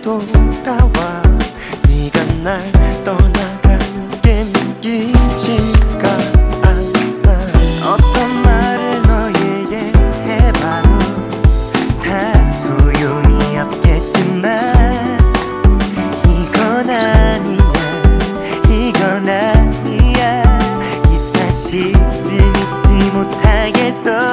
돌아와. 네가 날 떠나가는 게 믿기지가 않아. 어떤 말을 너에게 해봐도 다 소용이 없겠지만 이건 아니야, 이건 아니야. 이 사실을 믿지 못하겠어.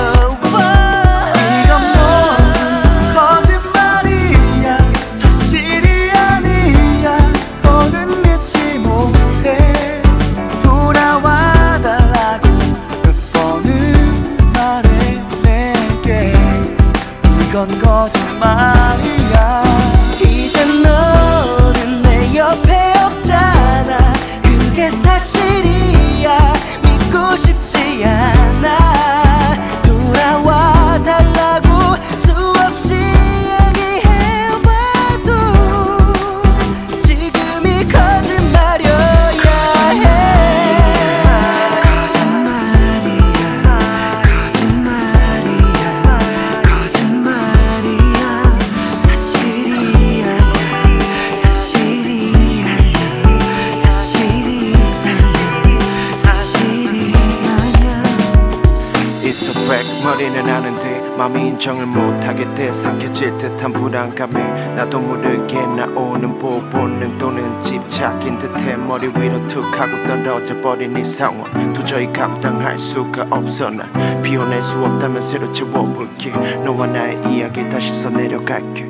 이건 거짓말이야. 이제 너는 내 옆에 없잖아. 그게 사실이야. 믿고 싶지 않아. 돌아와 달라고 수없이 얘기해봐도 지금이 거짓말이야. It's a fact. 머리는 아는데 맘이 인정을 못하게 돼. 삼켜질 듯한 불안감이 나도 모르게 나오는 본능 또는 집착인 듯해. 머리 위로 툭 하고 떨어져 버린 이 상황 도저히 감당할 수가 없어. 난 비워낼 수 없다면 새로 채워볼게. 너와 나의 이야기 다시 써내려갈게.